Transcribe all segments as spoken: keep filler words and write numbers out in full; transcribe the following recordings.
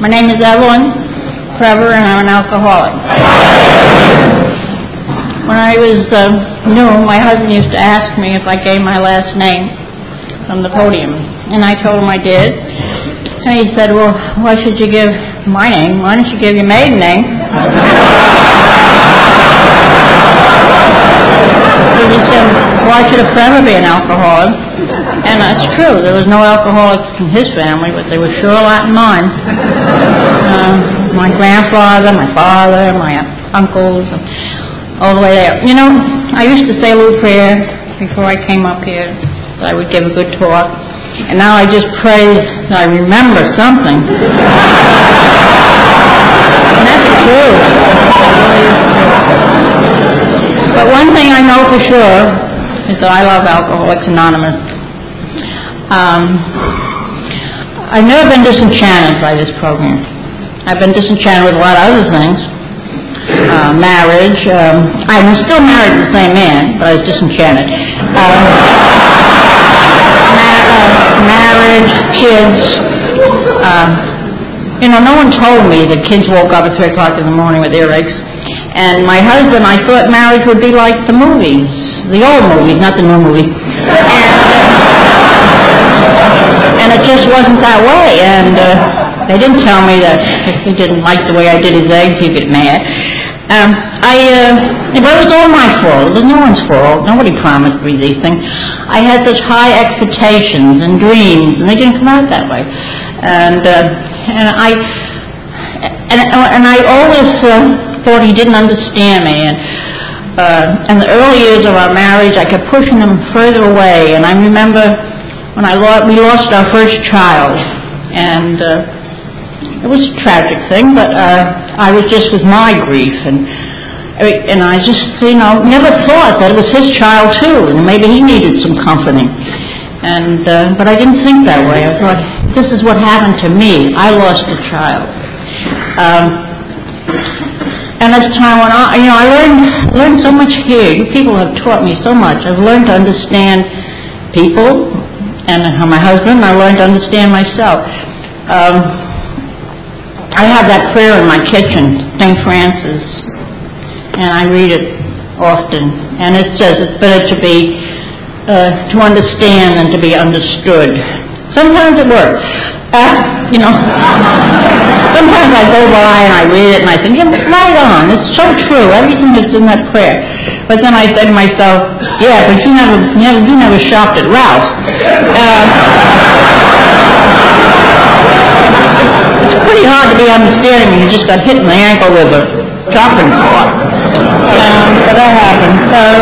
My name is Evelyn Trevor, and I'm an alcoholic. When I was uh, new, my husband used to ask me if I gave my last name from the podium, and I told him I did. And he said, well, why should you give my name? Why don't you give your maiden name? He said, why should a Trevor be an alcoholic? And that's true. There was no alcoholics in his family, but there was sure a lot in mine. Uh, my grandfather, my father, my uncles, and all the way there. You know, I used to say a little prayer before I came up here, that I would give a good talk. And now I just pray that I remember something. And that's true. But one thing I know for sure is that I love Alcoholics Anonymous. Um, I've never been disenchanted by this program. I've been disenchanted with a lot of other things. Uh, marriage. Um, I was still married to the same man, but I was disenchanted. Um, ma- uh, marriage, kids. Uh, you know, no one told me that kids woke up at three o'clock in the morning with earaches. And my husband, I thought marriage would be like the movies, the old movies, not the new movies. And, and it just wasn't that way. And uh, they didn't tell me that if he didn't like the way I did his eggs, he'd get mad. Um, I, uh, but it was all my fault. It was no one's fault. Nobody promised me these things. I had such high expectations and dreams, and they didn't come out that way. And uh, and I and and I always uh, thought he didn't understand me. And uh, in the early years of our marriage, I kept pushing him further away. And I remember when I lost, we lost our first child, and. Uh, It was a tragic thing, but uh, I was just with my grief, and and I just, you know, never thought that it was his child too, and maybe he needed some comforting. And uh, but I didn't think that way. I thought, this is what happened to me. I lost a child. Um, and as time went on, you know, I learned learned so much here. You people have taught me so much. I've learned to understand people, and my husband. I learned to understand myself. Um, I have that prayer in my kitchen, Saint Francis, and I read it often. And it says it's better to be, uh, to understand than to be understood. Sometimes it works. Uh, you know, sometimes I go by and I read it and I think, yeah, right on, it's so true, everything that's in that prayer. But then I say to myself, yeah, but you never, you never, you never shopped at Ralph's. Uh, It's pretty hard to be understanding when you just got hit in the ankle with a chopping saw. Um, but that happened. Um,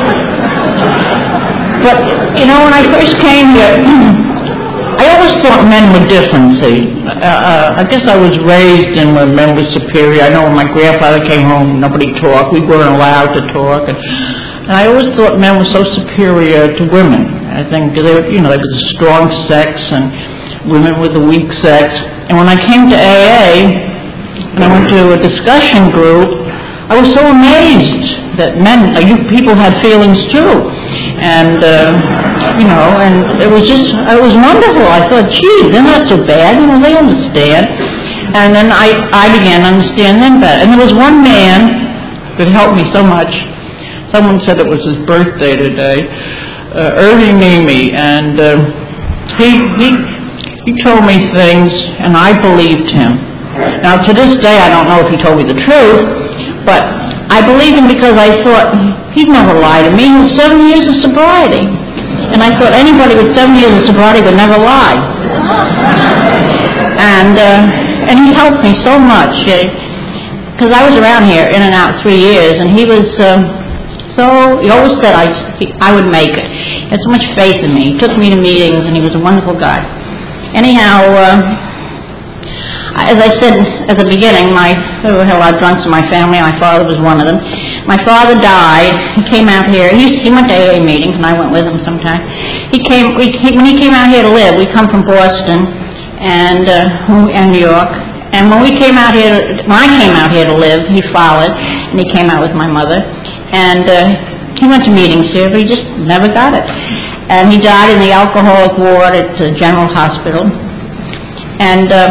but, you know, when I first came here, I always thought men were different, see. Uh, uh, I guess I was raised in where men were superior. I know when my grandfather came home, nobody talked. We weren't allowed to talk. And, and I always thought men were so superior to women. I think they were, you know, they were the strong sex and women were the weak sex. And when I came to A A, and I went to a discussion group, I was so amazed that men, uh, you people had feelings too. And, uh, you know, and it was just, it was wonderful. I thought, gee, they're not so bad, you know, they understand. And then I, I began to understand them better. And there was one man that helped me so much. Someone said it was his birthday today, uh, Irving Nemi, and uh, he, he, He told me things, and I believed him. Now, to this day, I don't know if he told me the truth, but I believed him because I thought, he'd never lie to me. He had seven years of sobriety. And I thought anybody with seven years of sobriety would never lie. And uh, and he helped me so much, because I was around here in and out three years, and he was um, so, he always said I, I would make it. He had so much faith in me. He took me to meetings, and he was a wonderful guy. Anyhow, uh, as I said at the beginning, my, there were a lot of drunks in my family. My father was one of them. My father died. He came out here. He, he went to A A meetings, and I went with him sometimes. He came, we, he, when he came out here to live, we come from Boston and, uh, and New York. And when we came out here, to, when I came out here to live, he followed, and he came out with my mother. And uh, he went to meetings here, but he just never got it. And he died in the alcoholic ward at the General Hospital. And uh,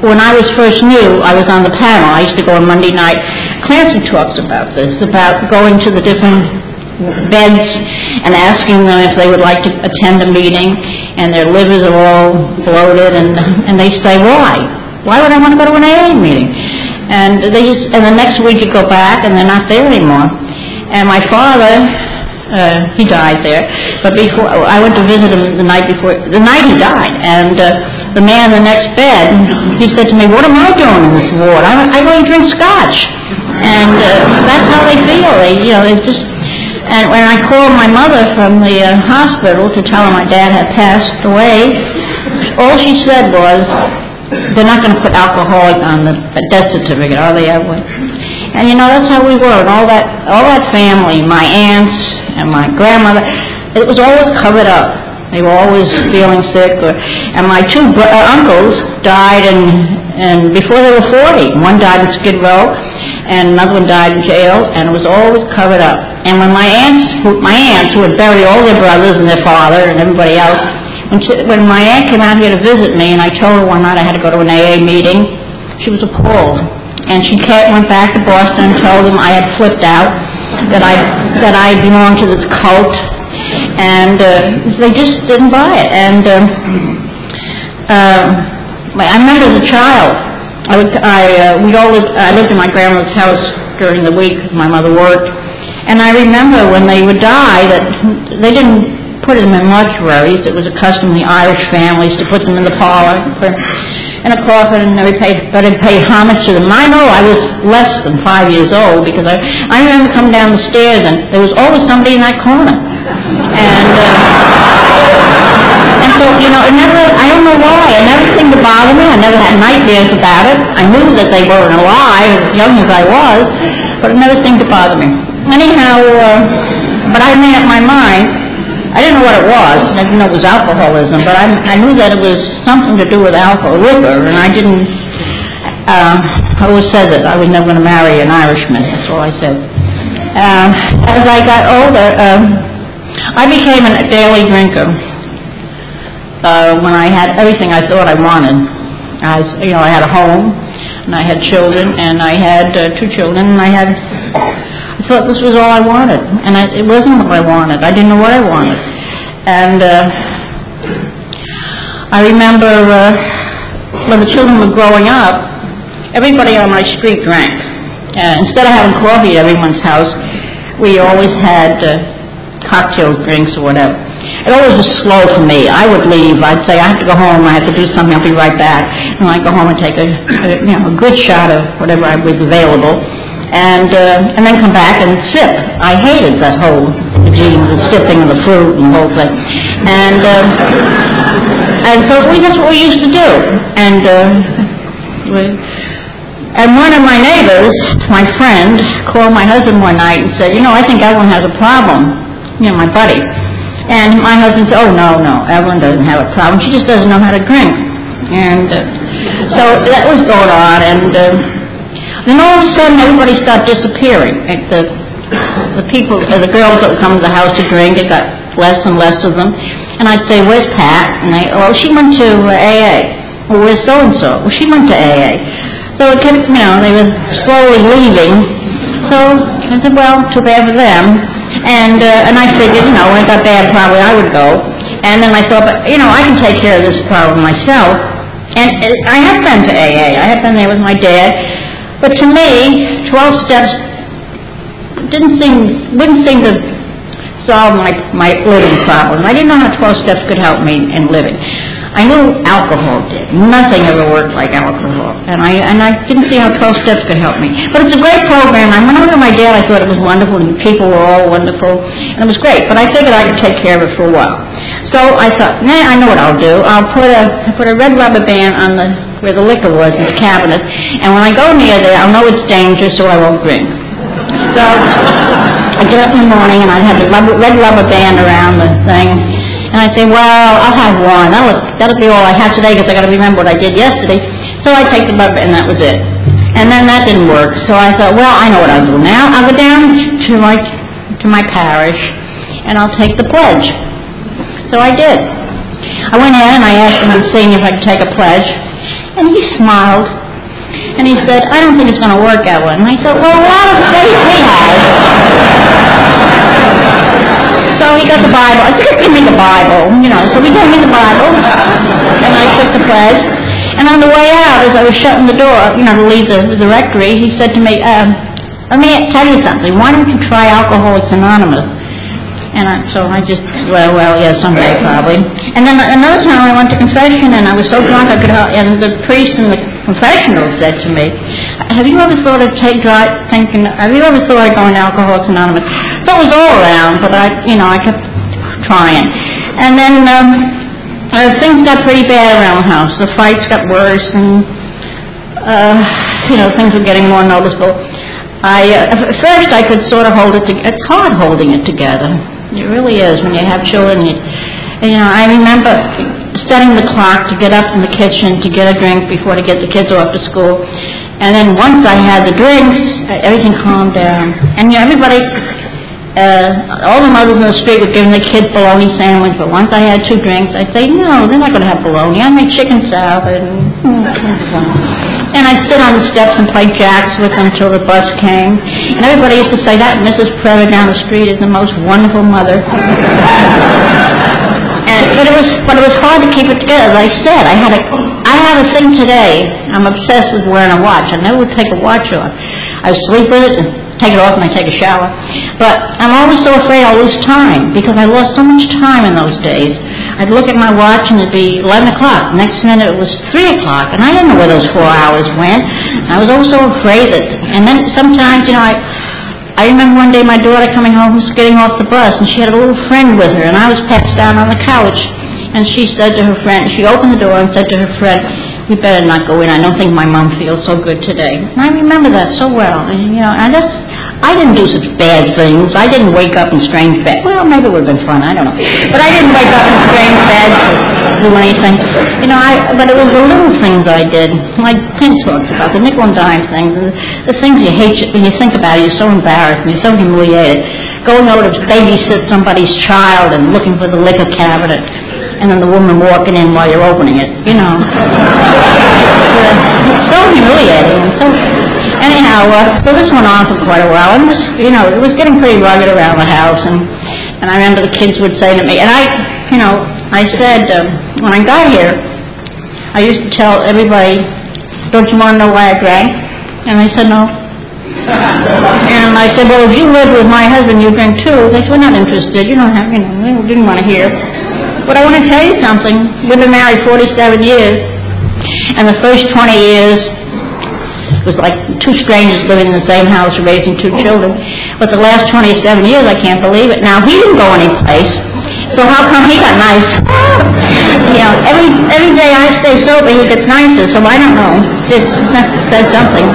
when I was first new, I was on the panel. I used to go on Monday night. Clancy talks about this, about going to the different beds and asking them if they would like to attend a meeting, and their livers are all bloated, and and they say, why? Why would I want to go to an A A meeting? And they just, and the next week you go back, and they're not there anymore. And my father, uh, he died there, but before, I went to visit him the night before, the night he died, and uh, the man in the next bed, he said to me, what am I doing in this ward? I, I go and drink scotch. And uh, that's how they feel. They, you know, they just, and when I called my mother from the uh, hospital to tell her my dad had passed away, all she said was, they're not going to put alcoholic on the death certificate, are they ever? And you know, that's how we were. And all that, all that family, my aunts and my grandmother, it was always covered up. They were always feeling sick. Or, and my two bro- uh, uncles died in, and before they were forty. One died in Skid Row, and another one died in jail, and it was always covered up. And when my aunts, who, my aunts who had buried all their brothers and their father and everybody else, when, she, when my aunt came out here to visit me, and I told her one night I had to go to an A A meeting, she was appalled. And she came, went back to Boston and told them I had flipped out, that I that I belonged to this cult, and uh, they just didn't buy it. And uh, uh, I remember as a child, I, would, I uh, we all lived, I lived in my grandmother's house during the week. My mother worked, and I remember when they would die that they didn't put them in mortuaries. It was a custom of the Irish families to put them in the parlor in a coffin, and they paid, but they paid homage to them. I know I was less than five years old because I, I remember coming down the stairs and there was always somebody in that corner. And uh, and so, you know, it never, I don't know why, it never seemed to bother me. I never had nightmares about it. I knew that they weren't alive, as young as I was, but it never seemed to bother me. Anyhow, uh, but I made up my mind. I didn't know what it was. I didn't know it was alcoholism, but I, I knew that it was something to do with alcohol, liquor, and I didn't, uh, I always said that I was never going to marry an Irishman. That's all I said. Uh, as I got older, um, I became a daily drinker uh, when I had everything I thought I wanted. I, you know, I had a home, and I had children, and I had uh, two children, and I had... I thought this was all I wanted, and I, it wasn't what I wanted. I didn't know what I wanted. And uh, I remember uh, when the children were growing up, everybody on my street drank. Uh, instead of having coffee at everyone's house, we always had uh, cocktail drinks or whatever. It always was slow for me. I would leave. I'd say, I have to go home. I have to do something. I'll be right back. And I'd go home and take a, a, you know, a good shot of whatever was available. And uh, and then come back and sip. I hated that whole regime, the sipping of the fruit and the whole thing. And uh, and so we, that's what we used to do. And uh, we, and one of my neighbors, my friend, called my husband one night and said, you know, I think Evelyn has a problem. You know, my buddy. And my husband said, oh no, no, Evelyn doesn't have a problem. She just doesn't know how to drink. And uh, so that was going on. And uh, then all of a sudden, everybody started disappearing. Like the the people, uh, the girls that would come to the house to drink, it got less and less of them. And I'd say, "Where's Pat?" And they, "Oh, she went to uh, A A." "Well, where's so and so?" "Well, she went to A A." So it kept, you know, they were slowly leaving. So I said, "Well, too bad for them." And uh, and I figured, you know, when it got bad, probably I would go. And then I thought, but you know, I can take care of this problem myself. And uh, I have been to A A. I have been there with my dad. But to me, twelve steps didn't seem, wouldn't seem to solve my, my living problem. I didn't know how twelve steps could help me in living. I knew alcohol did. Nothing ever worked like alcohol. And I and I didn't see how twelve steps could help me. But it's a great program. I went over to my dad. I thought it was wonderful, and the people were all wonderful. And it was great. But I figured I could take care of it for a while. So I thought, nah, I know what I'll do. I'll put a, put a red rubber band on the where the liquor was in the cabinet, and when I go near there, I'll know it's dangerous, so I won't drink. So I get up in the morning, and I'd have the rubber, red rubber band around the thing, and I'd say, well, I'll have one. That'll, that'll be all I have today, because I got to remember what I did yesterday. So I take the rubber, and that was it. And then that didn't work, so I thought, well, I know what I'll do now. I'll go down to my to my parish, and I'll take the pledge. So I did. I went in, and I asked them, I'm seeing if I could take a pledge. And he smiled, and he said, I don't think it's going to work out well. And I said, well, a lot of faith he has. So he got the Bible. I said, give me the Bible, you know. So he gave me the Bible, and I took the pledge. And on the way out, as I was shutting the door, you know, to leave the, the rectory, he said to me, um, let me tell you something. Why don't you try Alcoholics Anonymous? And I, so I just, well, well, yeah, someday probably. And then another time I went to confession, and I was so drunk I could, and the priest in the confessional said to me, have you ever thought of take dry, thinking, have you ever thought of going to Alcoholics Anonymous? So it was all around, but I, you know, I kept trying. And then um, uh, things got pretty bad around the house. The fights got worse, and, uh, you know, things were getting more noticeable. I, uh, at first I could sort of hold it together. It's hard holding it together. It really is when you have children. You, and, you know, I remember studying the clock to get up in the kitchen to get a drink before to get the kids off to school. And then once I had the drinks, everything calmed down. And you know, everybody, uh, all the mothers in the street were giving the kids bologna sandwich, but once I had two drinks, I'd say, no, they're not going to have bologna. I make chicken salad. And, and I'd sit on the steps and play jacks with them until the bus came. And everybody used to say, that Missus Prevor down the street is the most wonderful mother. And, but it was, but it was hard to keep it together. As I said, I had a, I have a thing today. I'm obsessed with wearing a watch. I never would take a watch off. I would sleep with it and take it off when I take a shower. But I'm always so afraid I'll lose time because I lost so much time in those days. I'd look at my watch and it'd be eleven o'clock. Next minute it was three o'clock, and I didn't know where those four hours went. I was always so afraid that. And then sometimes, you know, I. I remember one day my daughter coming home from getting off the bus, and she had a little friend with her, and I was passed down on the couch. And she said to her friend, she opened the door and said to her friend, you better not go in. I don't think my mom feels so good today. And I remember that so well. And, you know, and that's, I didn't do such bad things. I didn't wake up in strange bed. Well, maybe it would have been fun. I don't know. But I didn't wake up in strange beds or do anything. You know, I, but it was the little things I did. Like Tim talks about, the nickel and dime things, and the things you hate when you think about it. You're so embarrassed and you're so humiliated. Going over to babysit somebody's child and looking for the liquor cabinet, and then the woman walking in while you're opening it, you know. It's so humiliating. So, anyhow, uh, so this went on for quite a while, and this, you know, it was getting pretty rugged around the house, and, and I remember the kids would say to me, and I, you know, I said, um, when I got here, I used to tell everybody, don't you want to know why I drank? And they said, no. And I said, well, if you live with my husband, you drink too. They said, we're not interested. You don't have, you know, they didn't want to hear. But I want to tell you something. We've been married forty-seven years, and the first twenty years was like two strangers living in the same house raising two children. But the last twenty-seven years, I can't believe it. Now, he didn't go anyplace, so how come he got nice? You know, every every day I stay sober, he gets nicer, so I don't know. It says something.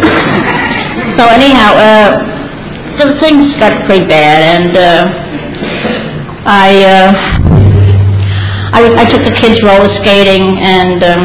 So anyhow, uh, the things got pretty bad, and uh, I... Uh, I, I took the kids roller skating, and um,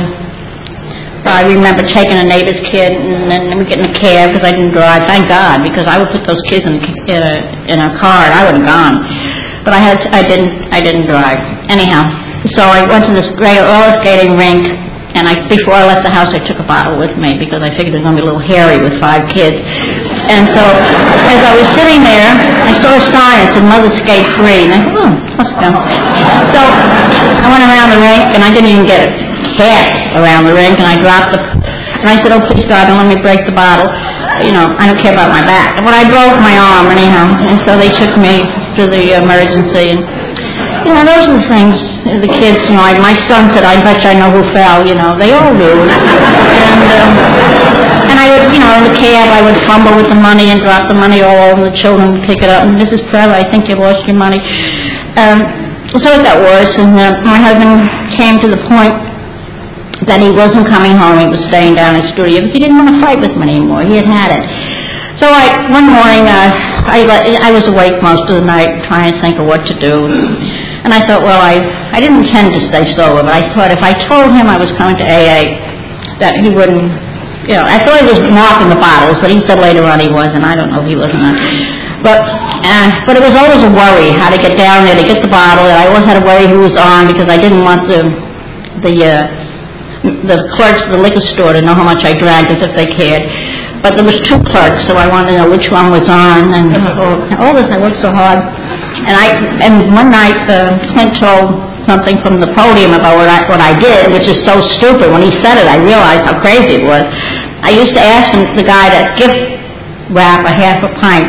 I remember taking a neighbor's kid, and then we get in a cab because I didn't drive. Thank God, because I would put those kids in, uh, in a car, and I would have gone. But I had, to, I didn't, I didn't drive. Anyhow, so I went to this great roller skating rink, and I, before I left the house, I took a bottle with me because I figured it was going to be a little hairy with five kids. And so, as I was sitting there, I saw a sign that said "Mother Skate Free," and I thought, oh, let's go. So I went around the rink, and I didn't even get half around the rink, and I dropped the. And I said, "Oh, please God, don't let me break the bottle. You know, I don't care about my back." But I broke my arm anyhow, and so they took me to the emergency. And you know, those are the things. The kids, you know, I, my son said, "I bet you I know who fell." You know, they all do. And. Um, And I would, you know, in the cab, I would fumble with the money and drop the money all over, and the children would pick it up. And Missus Prevor, I think you lost your money. Um, so it got worse, and uh, my husband came to the point that he wasn't coming home. He was staying down in the studio because he didn't want to fight with me anymore. He had had it. So I, one morning, uh, I, I was awake most of the night trying to think of what to do. And I thought, well, I, I didn't intend to stay sober, but I thought if I told him I was coming to A A, that he wouldn't. You know, I thought he was marking the bottles, but he said later on he wasn't. I don't know if he was or not. But, uh, but it was always a worry how to get down there to get the bottle. And I always had to worry who was on because I didn't want the the uh, the clerks of the liquor store to know how much I drank, as if they cared. But there was two clerks, so I wanted to know which one was on, and all, all this, I worked so hard. And I, and one night, uh, Clint told something from the podium about what I, what I did, which is so stupid. When he said it, I realized how crazy it was. I used to ask him, the guy to gift wrap a half a pint.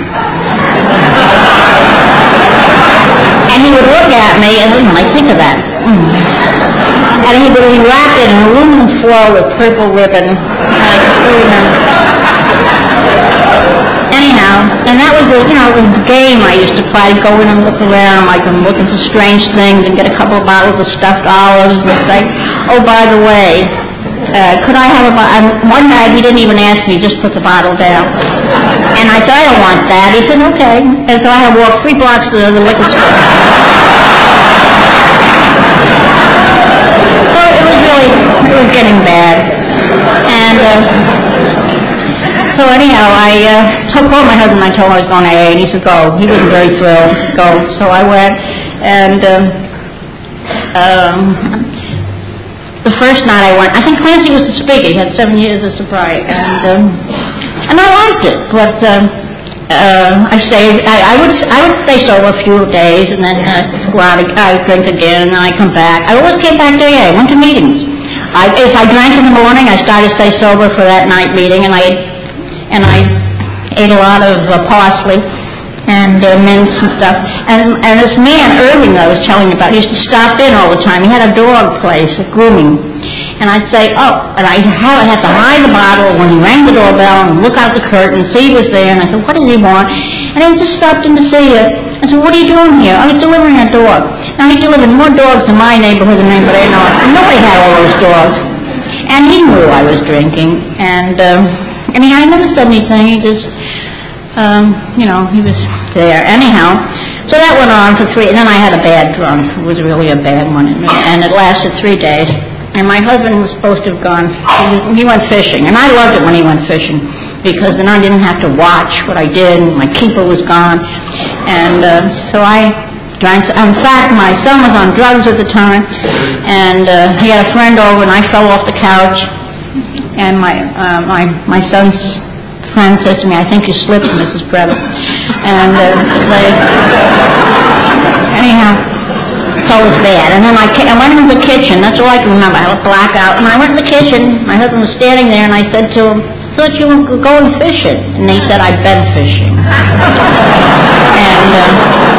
And he would look at me, and I think of that. Mm. And he would be wrapped in aluminum foil with purple ribbon. And I can still remember. Anyhow, and that was the, you know, the game I used to play. I'd go in and look around, like I'm looking for strange things, and get a couple of bottles of stuffed olives, and say, oh, by the way, uh, could I have a bottle? One night he didn't even ask me, just put the bottle down. And I said, I don't want that. He said, okay. And so I had walked three blocks to the liquor store. So it was really, it was getting bad. And uh, so anyhow, I uh, told my husband, I told him I was going to A A, and he said, go. He wasn't very thrilled. Go. So I went, and um, um, the first night I went, I think Clancy was the speaker. He had seven years of sobriety, and um, and I liked it. But um, uh, I stayed. I, I would I would stay sober a few days, and then uh, go out. I would drink again, and then I come back. I always came back to A A. I went to meetings. I, if I drank in the morning, I started to stay sober for that night meeting, and I and I ate a lot of uh, parsley and uh, mince and stuff. And, and this man, Irving, that I was telling you about, he used to stop in all the time. He had a dog place, a grooming. And I'd say, oh, and I'd have, I'd have to hide the bottle when he rang the doorbell and look out the curtain and see he was there. And I said, what does he want? And he just stopped in to see you. I said, what are you doing here? I was delivering a dog. Now, he delivered more dogs in my neighborhood than anybody I know. Nobody had all those dogs. And he knew I was drinking. And, um, I mean, I never said anything. He just... Um, you know, he was there. Anyhow, so that went on for three, and then I had a bad drunk. It was really a bad one, and it lasted three days. And my husband was supposed to have gone, he went fishing, and I loved it when he went fishing, because then I didn't have to watch what I did, and my keeper was gone. And uh, so I drank. In fact, my son was on drugs at the time, and uh, he had a friend over, and I fell off the couch, and my, uh, my, my son's friend says to me, I think you slipped, Missus Preble. And uh, they, anyhow, so it was bad. And then I, I went into the kitchen. That's all I can remember. I had a blackout. And I went in the kitchen. My husband was standing there, and I said to him, I thought you were going fishing. And he said, I've been fishing. And uh,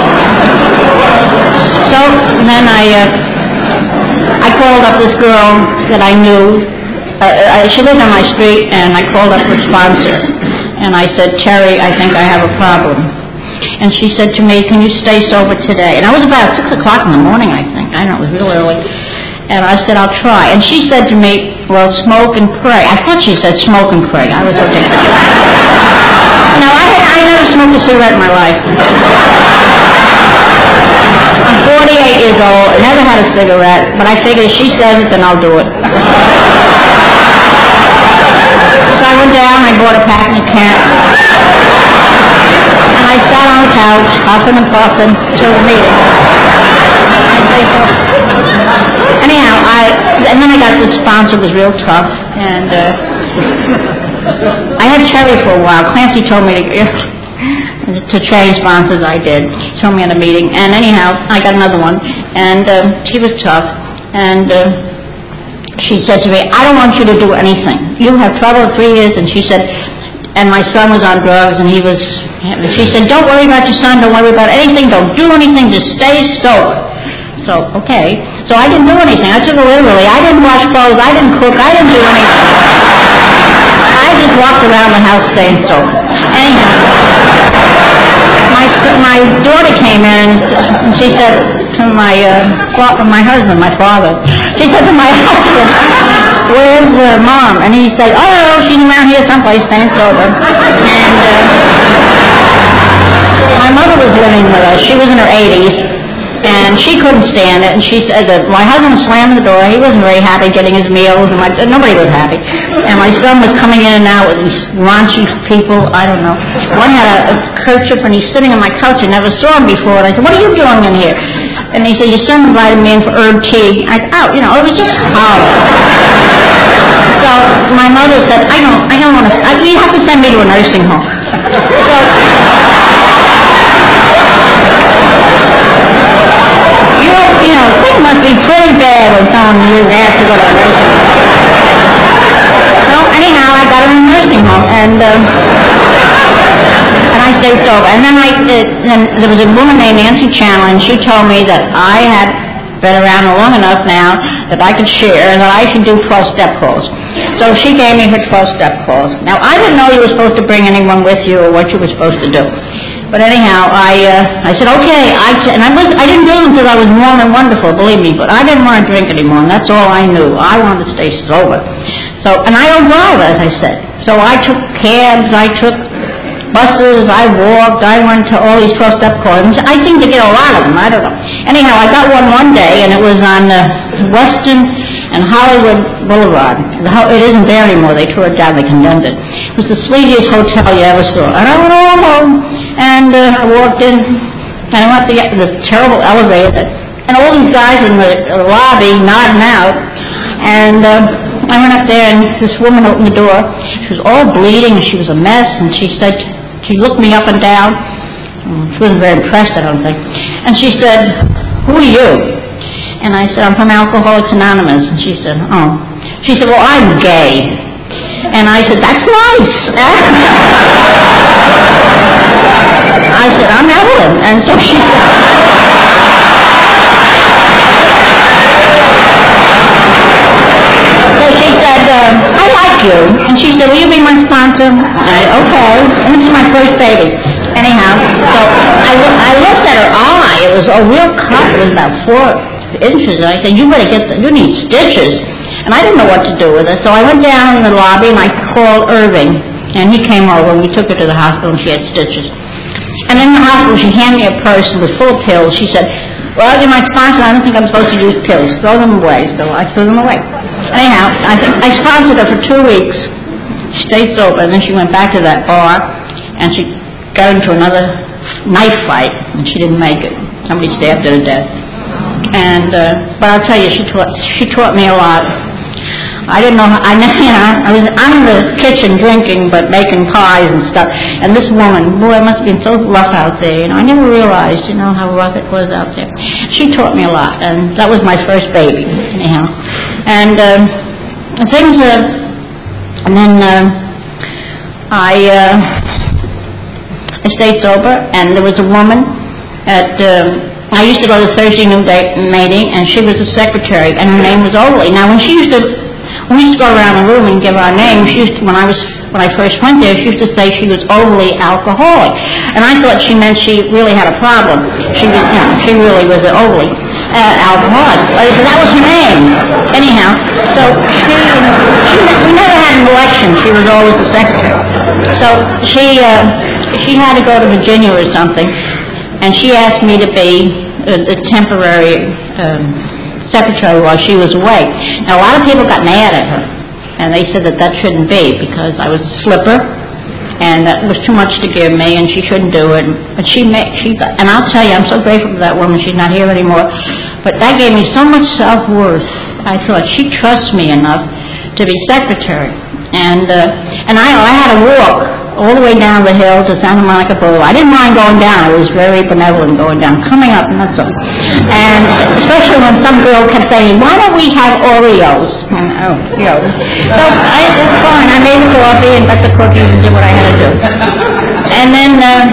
so then I, uh, I called up this girl that I knew. Uh, I, she lived on my street, and I called up her sponsor. And I said, Terry, I think I have a problem. And she said to me, can you stay sober today? And I was about six o'clock in the morning, I think. I don't know, it was real early. And I said, I'll try. And she said to me, well, smoke and pray. I thought she said smoke and pray. I was okay. No, I, I never smoked a cigarette in my life. I'm forty-eight years old, never had a cigarette, but I figured if she says it, then I'll do it. So I went down, I bought a pack of Kent, and I sat on the couch, huffing and puffing, till the meeting. Anyhow, I, and then I got this sponsor, was real tough, and uh, I had Terry for a while. Clancy told me to, to change sponsors, I did. He told me at a meeting, and anyhow, I got another one, and uh, she was tough, and uh, she said to me, I don't want you to do anything. You have trouble in three years, and she said, and my son was on drugs, and he was, she said, don't worry about your son, don't worry about anything, don't do anything, just stay sober. So, okay. So I didn't do anything. I took it literally. I didn't wash clothes, I didn't cook, I didn't do anything. I just walked around the house staying sober. Anyhow, my, my daughter came in, and she said, to my uh, my husband, my father. She said to my husband, where's uh, Mom? And he said, oh, she's around here someplace staying sober. And uh, my mother was living with us. She was in her eighties, and she couldn't stand it. And she said that my husband slammed the door. He wasn't very happy getting his meals, and my, nobody was happy. And my son was coming in and out with these raunchy people. I don't know. One had a, a kerchief, and he's sitting on my couch. I never saw him before. And I said, what are you doing in here? And he said, your son invited me in for herb tea. I said, oh, you know, it was just horrible. So my mother said, I don't, I don't want to, I, you have to send me to a nursing home. So, you know, you know, things must be pretty bad when someone you asked to go to a nursing home. So anyhow, I got her in a nursing home, and um, and I stayed sober. And then I, uh, then there was a woman named Nancy Chandler, and she told me that I had been around long enough now that I could share and that I should do twelve-step calls. So she gave me her twelve-step calls. Now, I didn't know you were supposed to bring anyone with you or what you were supposed to do. But anyhow, I uh, I said, okay, I t- and I, was, I didn't do them until I was warm and wonderful, believe me, but I didn't want to drink anymore, and that's all I knew. I wanted to stay sober. So, and I don't drive, as I said. So I took cabs, I took buses, I walked, I went to all these twelve-step calls. I seemed to get a lot of them, I don't know. Anyhow, I got one one day, and it was on uh, Western and Hollywood Boulevard. It isn't there anymore. They tore it down. They condemned it. It was the sleaziest hotel you ever saw. And I went all home, and uh, I walked in, and I went to get this terrible elevator, and all these guys in the lobby nodding out, and uh, I went up there, and this woman opened the door. She was all bleeding, and she was a mess, and she said, she looked me up and down. She wasn't very impressed, I don't think. And she said, who are you? And I said, I'm from Alcoholics Anonymous. And she said, oh. She said, well, I'm gay. And I said, that's nice. I said, I'm Evelyn. And so she said, so she said, um, I like you. And she said, will you be my sponsor? I, okay. And this is my first baby. Anyhow, so I, lo- I looked at her eye. It was a real cut. It was about four inches, and I said, you better get the, you need stitches. And I didn't know what to do with it, so I went down in the lobby and I called Irving, and he came over and we took her to the hospital and she had stitches. And in the hospital she handed me a purse that was full of pills. She said, well, you're my sponsor, I don't think I'm supposed to use pills. Throw them away. So I threw them away. Anyhow, I, think I sponsored her for two weeks. She stayed sober, and then she went back to that bar and she got into another knife fight, and she didn't make it. Somebody stabbed her to death. And uh, but I'll tell you, she taught she taught me a lot. I didn't know. I you know I was out in the kitchen drinking, but making pies and stuff. And this woman, boy, it must have been so rough out there. You know, I never realized, you know, how rough it was out there. She taught me a lot, and that was my first baby, anyhow. And um, things. Uh, and then uh, I uh, I stayed sober, and there was a woman at. Uh, I used to go to the Thursday noon meeting, and she was the secretary, and her name was Ole. Now, when she used to, when we used to go around the room and give our names, she used to, when I was, when I first went there, she used to say she was overly alcoholic, and I thought she meant she really had a problem. She was, you know, she really was an overly uh, alcoholic, but that was her name. Anyhow, so she, she, we never had an election. She was always the secretary. So she, uh, she had to go to Virginia or something. And she asked me to be a, a temporary um, secretary while she was away. Now, a lot of people got mad at her, and they said that that shouldn't be because I was a slipper, and that was too much to give me, and she shouldn't do it. But she made, she, and I'll tell you, I'm so grateful for that woman. She's not here anymore. But that gave me so much self-worth. I thought, she trusts me enough to be secretary. And uh, and I, I had to walk all the way down the hill to Santa Monica Boulevard. I didn't mind going down. I was very benevolent going down. Coming up, not so. And especially when some girl kept saying, why don't we have Oreos? And, oh, you know. So I, it's fine. I made the coffee and got the cookies and did what I had to do. And then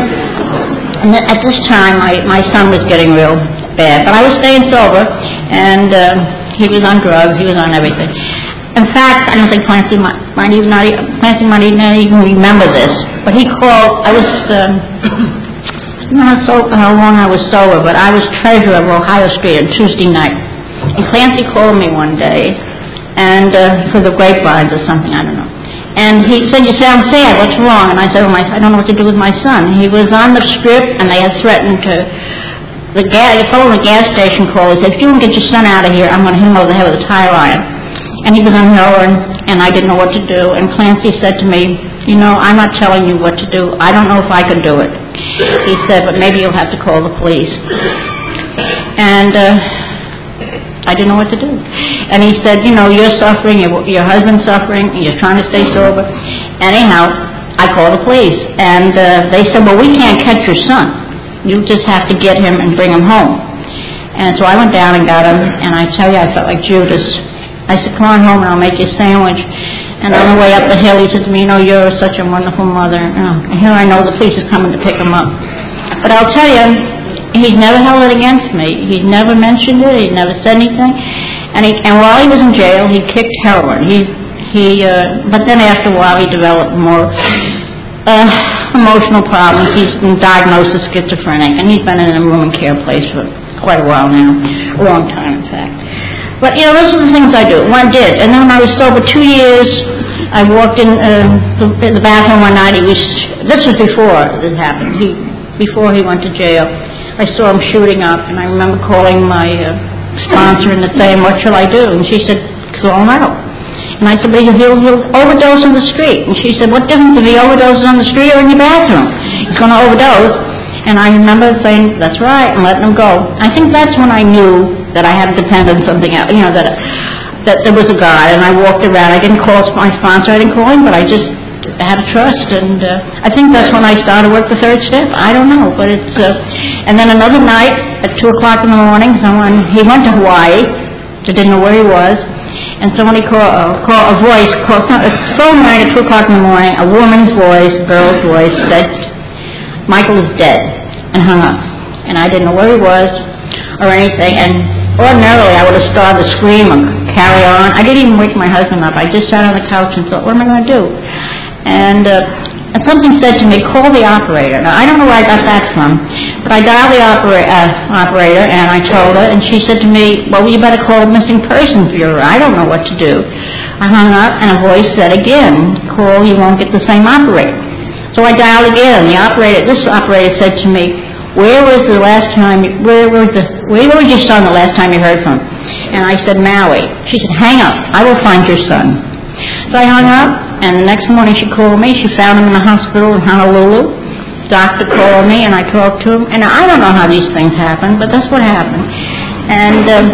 uh, at this time, I, my son was getting real bad. But I was staying sober, and uh, he was on drugs. He was on everything. In fact, I don't think Clancy might, might even not even, Clancy might even not even remember this, but he called. I was um, I don't know so, how long I was sober, but I was treasurer of Ohio Street on Tuesday night. And Clancy called me one day, and uh, for the grapevines or something, I don't know. And he said, "You sound sad. What's wrong?" And I said, "Well, my, I don't know what to do with my son." He was on the strip, and they had threatened to. The, gas, the fellow in the gas station called. He said, "If you don't get your son out of here, I'm going to hit him over the head with a tire iron." And he was on heroin, and I didn't know what to do. And Clancy said to me, "You know, I'm not telling you what to do. I don't know if I could do it." He said, "But maybe you'll have to call the police." And uh, I didn't know what to do. And he said, you know, you're suffering, your, your husband's suffering, you're trying to stay sober. Anyhow, I called the police, and uh, they said, well, we can't catch your son. You just have to get him and bring him home. And so I went down and got him, and I tell you, I felt like Judas. I said, come on home and I'll make you a sandwich. And on the way up the hill, he said to me, you know, you're such a wonderful mother. Oh, and here I know the police is coming to pick him up. But I'll tell you, he's never held it against me. He's never mentioned it. He never said anything. And, he, and while he was in jail, he kicked heroin. He, he, uh, but then after a while, he developed more uh, emotional problems. He's been diagnosed as schizophrenic, and he's been in a room and care place for quite a while now, a long time, in fact. But, you know, those are the things I do. One did. And then when I was sober two years, I walked in uh, the bathroom one night. He was, this was before this happened. He, before he went to jail. I saw him shooting up, and I remember calling my uh, sponsor and saying, what shall I do? And she said, throw him out. And I said, but he'll, he'll overdose on the street. And she said, what difference if he overdoses on the street or in your bathroom? He's going to overdose. And I remember saying, that's right, and letting him go. I think that's when I knew that I had to depend on something else, you know, that that there was a God. And I walked around. I didn't call my sponsor. I didn't call him, but I just had a trust. And uh, I think that's when I started to work the third step. I don't know, but it's... Uh, and then another night at two o'clock in the morning, someone, he went to Hawaii. I didn't know where he was. And somebody called, uh, called a voice, called, some, a phone rang at two o'clock in the morning. A woman's voice, a girl's voice said, Michael is dead, and hung up. And I didn't know where he was or anything. And ordinarily, I would have started to scream and carry on. I didn't even wake my husband up. I just sat on the couch and thought, what am I going to do? And, uh, and something said to me, call the operator. Now, I don't know where I got that from, but I dialed the opera- uh, operator, and I told her, and she said to me, well, you better call the missing persons bureau. I don't know what to do. I hung up, and a voice said again, call, you won't get the same operator. So I dialed again. The operator, this operator said to me, where was the last time, where was the, where was your son the last time you heard from him? And I said, Maui. She said, hang up. I will find your son. So I hung up, and the next morning she called me. She found him in the hospital in Honolulu. Doctor called me, and I talked to him. And I don't know how these things happen, but that's what happened. And um,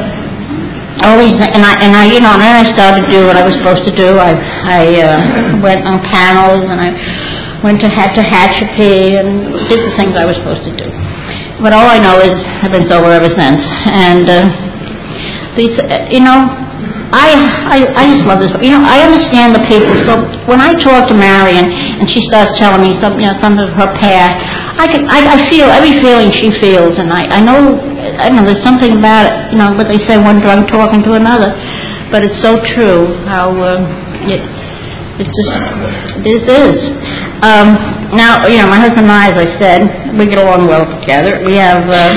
all these, and I, and I, you know, and then I started to do what I was supposed to do. I, I uh, went on panels, and I went to had to Hatshepsut and did the things I was supposed to do. But all I know is I've been sober ever since. And uh, these, uh, you know, I, I I just love this. You know, I understand the people. So when I talk to Marion and she starts telling me some, you know, some of her past, I can I, I feel every feeling she feels, and I I know I don't know there's something about it. You know, what they say, one drunk talking to another, but it's so true how uh, it it's just this is. Um, now you know, my husband and I, as I said, we get along well together. We have uh,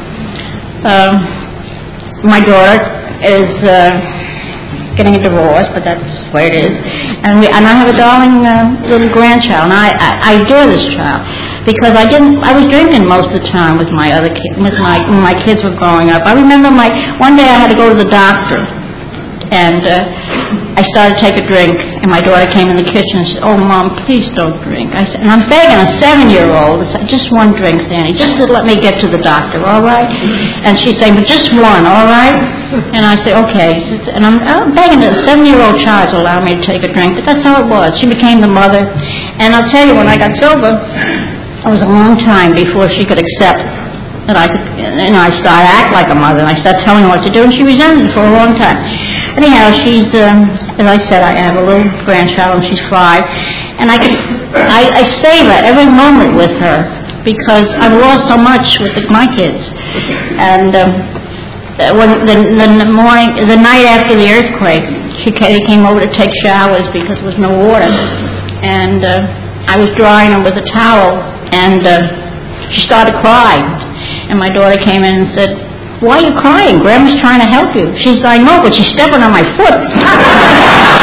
uh, my daughter is. Uh, getting a divorce, but that's the way it is. And we, and I have a darling uh, little grandchild, and I, I, I adore this child because I didn't. I was drinking most of the time with my other kids, with my when my kids were growing up. I remember my one day I had to go to the doctor, and uh, I started to take a drink, and my daughter came in the kitchen and said, "Oh, Mom, please don't drink." I said, and I'm begging a seven-year-old, I said, "Just one drink, Sandy, just to let me get to the doctor, all right?" And she's saying, "But just one, all right?" And I say, okay. And I'm, I'm begging a seven-year-old child to allow me to take a drink, but that's how it was. She became the mother. And I'll tell you, when I got sober, it was a long time before she could accept that I could, you know, I started to act like a mother, and I started telling her what to do, and she resented it for a long time. Anyhow, she's, um, as I said, I have a little grandchild, and she's five, and I, can, I, I savor every moment with her because I've lost so much with the, my kids. And um, when the, the morning, the night after the earthquake, she came over to take showers because there was no water, and uh, I was drying her with a towel, and uh, she started crying, and my daughter came in and said, "Why are you crying? Grandma's trying to help you." She said, "I know, but she's stepping on my foot."